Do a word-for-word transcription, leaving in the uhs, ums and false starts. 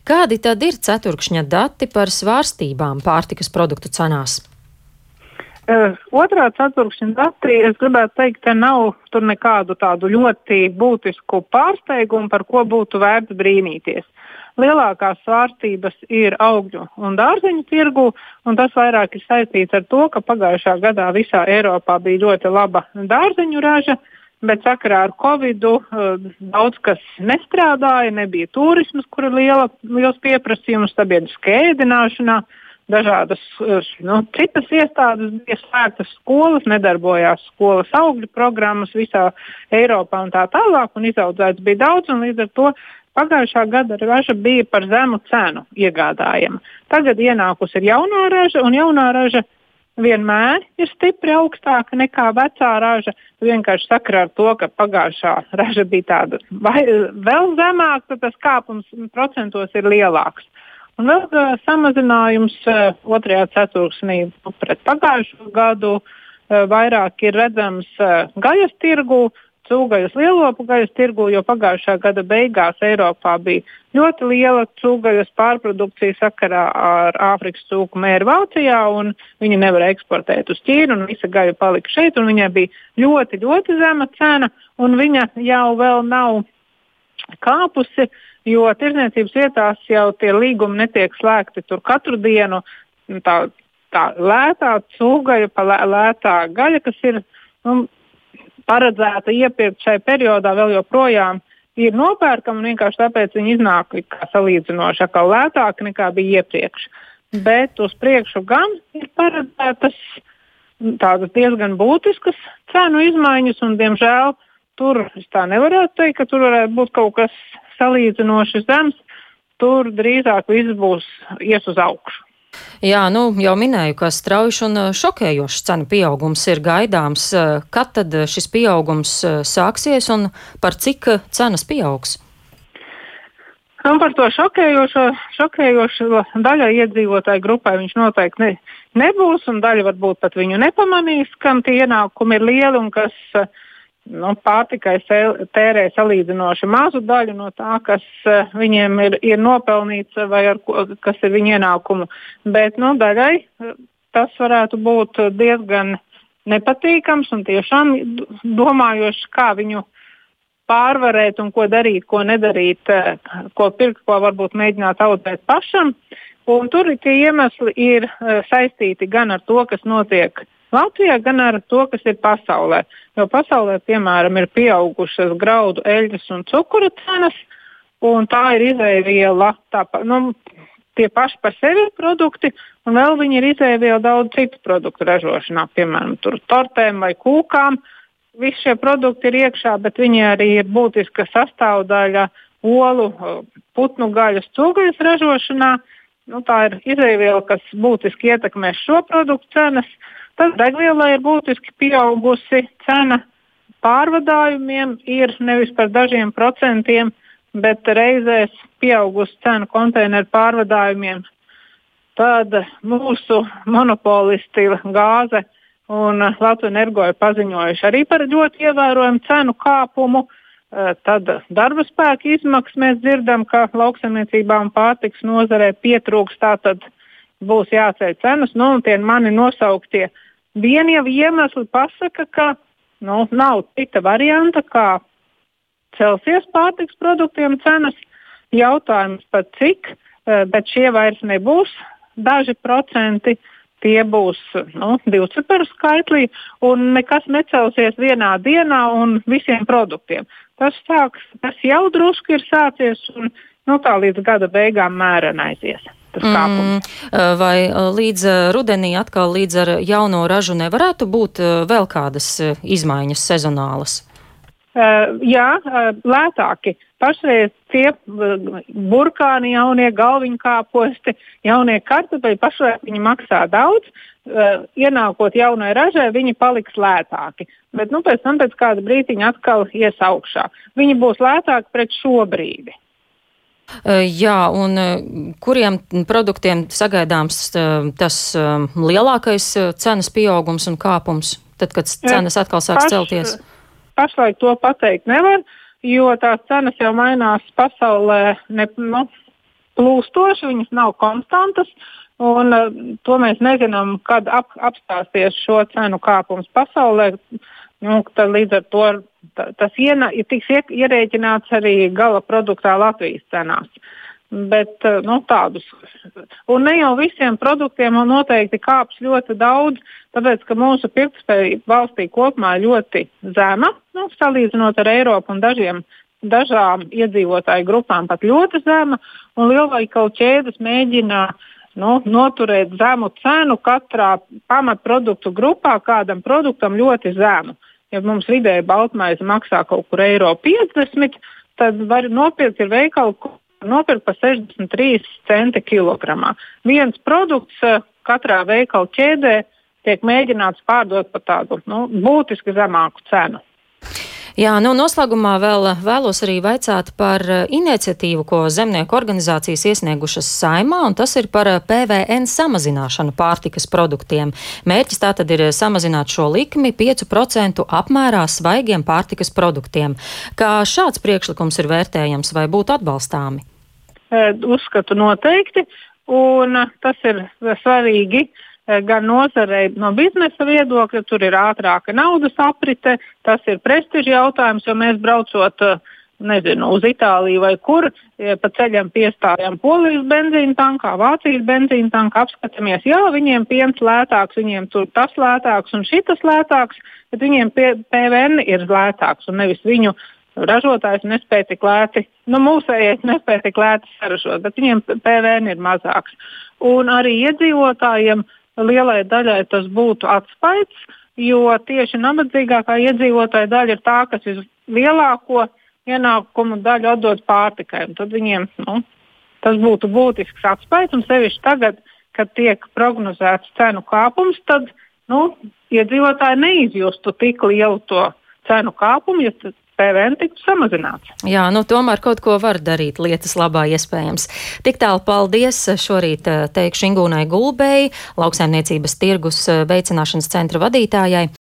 Kādi tad ir ceturkšņa dati par svārstībām pārtikas produktu cenās? Uh, otrā ceturkšņa dati, es gribētu teikt, ka nav tur nekādu tādu ļoti būtisku pārsteigumu, par ko būtu vērts brīnīties. Lielākās svārstības ir augļu un dārzeņu tirgu, un tas vairāk ir saistīts ar to, ka pagājušā gadā visā Eiropā bija ļoti laba dārzeņu raža, bet sakarā ar Covidu uh, daudz kas nestrādāja, nebija turismas, kur ir liela, liels pieprasījums, sabiedriskā ēdināšanā, dažādas nu, citas iestādes bija slēgtas, skolas, nedarbojās skolas augļu programmas visā Eiropā un tā tālāk, un izaudzēts bija daudz, un līdz ar to pagājušā gada raža bija par zemu cenu iegādājama. Tagad ienākusi ir jaunā raža, un jaunā raža vienmēr ir stipri augstāka nekā vecā raža. Vienkārši sakarā ar to, ka pagājušā raža bija tāda vai, vēl zemāka, tad tas kāpums procentos ir lielāks. Un vēl uh, samazinājums uh, otrajā ceturksnī pret pagājušo gadu uh, vairāk ir redzams uh, gaļas tirgu, cūgaļas lielopu gaļas tirgu, jo pagājušā gada beigās Eiropā bija ļoti liela cūgaļas pārprodukcija sakarā ar Āfrikas cūku mēru Vācijā, un viņi nevarēja eksportēt uz Ķīnu, un visa gaļa palika šeit, un viņai bija ļoti, ļoti zema cena, un viņa jau vēl nav kāpusi, jo tirdzniecības vietās jau tie līgumi netiek slēgti tur katru dienu. Tā, tā lētā cūgaļa, lētā gaļa, kas ir nu, paredzēta iepirkt šai periodā, vēl joprojām ir nopērkama, un vienkārši tāpēc viņi iznāk kā salīdzinoši atkal lētāk nekā bija iepriekš. Bet uz priekšu gan ir paredzētas tādas diezgan būtiskas cenu izmaiņas, un diemžēl tur es tā nevarētu teikt, ka tur varētu būt kaut kas salīdzinoši zems, tur drīzāk viss būs ies uz augšu. Jā, nu jau minēju, ka strauji un šokējošs cenu pieaugums ir gaidāms. Kad tad šis pieaugums sāksies un par cik cenas pieaugs? Un par to šokējošo, šokējošo daļai iedzīvotāju grupai viņš noteikti ne, nebūs, un daļa varbūt pat viņu nepamanīs, kam tie ienākumi ir lieli un kas nu, pārtikai tērē salīdzinoši mazu daļu no tā, kas uh, viņiem ir, ir nopelnīts vai ar, kas ir viņu ienākumu. Bet nu, daļai tas varētu būt diezgan nepatīkams un tiešām domājoši, kā viņu pārvarēt un ko darīt, ko nedarīt, uh, ko pirkt, ko varbūt mēģināt audzēt pašam. Un tur tie iemesli ir uh, saistīti gan ar to, kas notiek Latvijā, gan ar to, kas ir pasaulē. Jo pasaulē, piemēram, ir pieaugušas graudu, eļļas un cukura cenas, un tā ir izēviela, tā, nu, tie paši par sevi produkti, un vēl viņi ir izēviela daudz citu produktu ražošanā, piemēram, tur tortēm vai kūkām. Visi šie produkti ir iekšā, bet viņi arī ir būtiska sastāvdaļa olu, putnu gaļas, cūgaļas ražošanā. Nu, tā ir izēviela, kas būtiski ietekmē šo produktu cenas. Tad degvielai ir būtiski pieaugusi cena, pārvadājumiem ir nevis par dažiem procentiem, bet reizēs pieaugusi cena konteineru pārvadājumiem. Tad mūsu monopolisti Gāze un Latvijas Energo ir paziņojuši arī par ļoti ievērojumu cenu kāpumu. Tad darba spēka izmaksas mēs dzirdam, ka lauksaimniecībā un pārtiks nozarē pietrūks, tātad būs jāceļ cenas. Nu, un tie mani nosauktie vien jau iemesli pasaka, ka nu, nav cita varianta, kā celsies pārtiks produktiem cenas. Jautājums pat cik, bet šie vairs nebūs daži procenti, tie būs nu, divciparu skaitlī, un nekas necelsies vienā dienā un visiem produktiem. Tas, sāks, tas jau drusku ir sācies, un nu, tā līdz gada beigām mērena aizies. Mm, vai līdz rudenī atkal līdz ar jauno ražu nevarētu būt vēl kādas izmaiņas sezonālas? Uh, jā, uh, lētāki. Pašreiz tie uh, burkāni, jaunie galviņu kāposti, jaunie kartupeļi, pašlaik viņi maksā daudz. Uh, ienākot jaunai ražai, viņi paliks lētāki. Bet nu, pēc tam pēc kāda brītiņa atkal ies augšā. Viņi būs lētāki pret šo brīdi. Jā, un kuriem produktiem sagaidāms tas lielākais cenas pieaugums un kāpums, tad, kad cenas atkal sāks Paš, celties? Pašlaik to pateikt nevar, jo tās cenas jau mainās pasaulē ne, nu, plūstoši, viņas nav konstantas. Un, uh, to mēs nezinām, kad ap, apstāsies šo cenu kāpums pasaulē. Nu, līdz ar to ta, tas iena, tiks ierēķināts arī gala produktā Latvijas cenās. Bet nu, tādus. Un ne jau visiem produktiem noteikti kāps ļoti daudz, tāpēc ka mūsu pirktspēja valstī kopumā ir ļoti zema, nu, salīdzinot ar Eiropu un dažiem, dažām iedzīvotāju grupām pat ļoti zema. Un lielveikalu ķēdes mēģina nu, noturēt zemu cenu katrā pamatproduktu grupā, kādam produktam ļoti zemu. Ja mums vidēji baltmaize maksā kaut kur eiro piecdesmit, tad var nopirkt ir veikalu nopirkt par sešdesmit trīs centi kilogramā. Viens produkts katrā veikalu ķēdē tiek mēģināts pārdot par tādu nu, būtiski zemāku cenu. Jā, nu noslēgumā vēl vēlos arī vaicāt par iniciatīvu, ko zemnieku organizācijas iesniegušas Saeimā, un tas ir par P V N samazināšanu pārtikas produktiem. Mērķis tātad ir samazināt šo likmi pieci procenti apmērā svaigiem pārtikas produktiem. Kā šāds priekšlikums ir vērtējams vai būtu atbalstāmi? Uzskatu noteikti, un tas ir svarīgi gan nozarei no biznesa viedokļa, tur ir ātrāka naudas aprite, tas ir prestiža jautājums, jo mēs braucot, nezinu, uz Itāliju vai kur, pa ceļam piestājam Polijas benzīna tankā, Vācijas benzīna tankā, apskatāmies, jā, viņiem piens lētāks, viņiem tur tas lētāks un šitas lētāks, bet viņiem P V N ir lētāks un nevis viņu ražotājs nespēja tik lēti, nu mūsējais nespēja tik lēti saražot, bet viņiem P V N ir mazāks. Un arī iedzīvotājiem lielai daļai tas būtu atspaids, jo tieši nabadzīgākā iedzīvotāja daļa ir tā, kas vislielāko ienākumu daļu atdod pārtikai. Un tad viņiem nu, tas būtu būtisks atspaids, un sevišķi tagad, kad tiek prognozēts cenu kāpums, tad nu, iedzīvotāji neizjustu tik lielu to cenu kāpumu, ja P V N tiktu samazināts. Jā, nu tomēr kaut ko var darīt lietas labā iespējams. Tik tālu paldies šorīt teikšu Ingūnai Gulbei, Lauksaimniecības tirgus veicināšanas centra vadītājai.